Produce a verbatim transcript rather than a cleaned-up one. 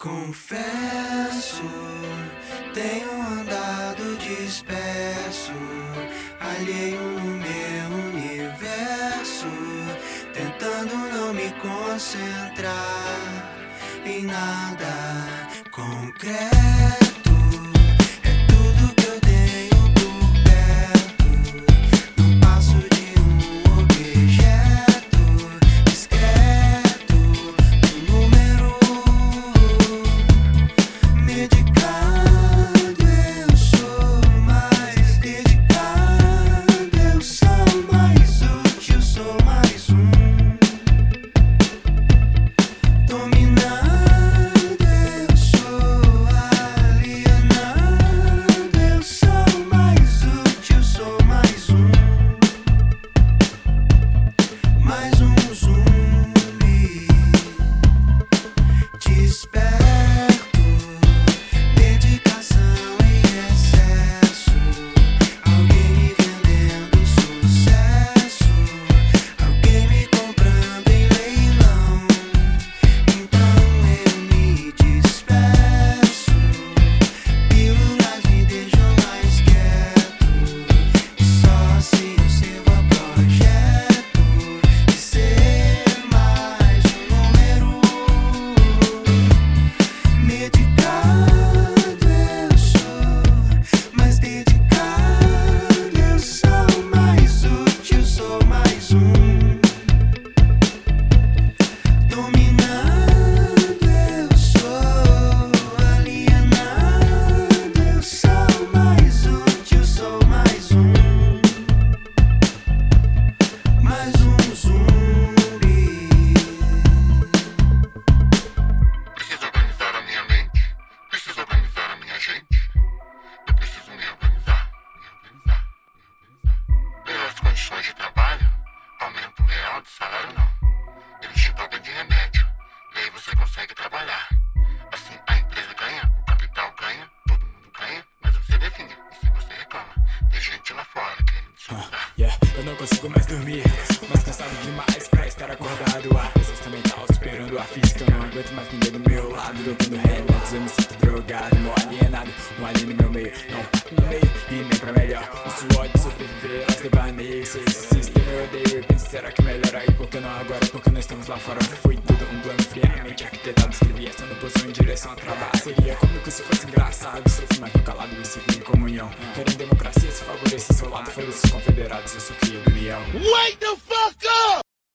Confesso, tenho andado disperso, alheio no meu universo, tentando não me concentrar em nada concreto. De trabalho, aumento real de salário não. Eles te pagam de remédio, e aí você consegue trabalhar. Assim a empresa ganha, o capital ganha, todo mundo ganha, mas você define, e se você reclama, tem gente lá fora querendo te mudar. uh, yeah. Eu não consigo mais dormir, mas cansado demais pra estar acordado. A resistência mental superando a física, eu não aguento mais ninguém do meu lado. Dopando remédios, eu me sinto drogado, mal alienado, um alien no meu meio, não no meio e nem pra melhor. O suor de sobreviver aos devaneios, esse sistema eu odeio. E penso, será que melhor aí? Por que não agora? Porque nós estamos lá fora. Foi tudo um plano friamente arquitetado. Escrevi essa no posição em direção ao trabalho. Seria cômico se fosse engraçado. Sofri mais no calado e segui em comunhão. Querem democracia, se favorece seu lado. Foram os confederados, eu sou cria do leão. Wake the fuck up!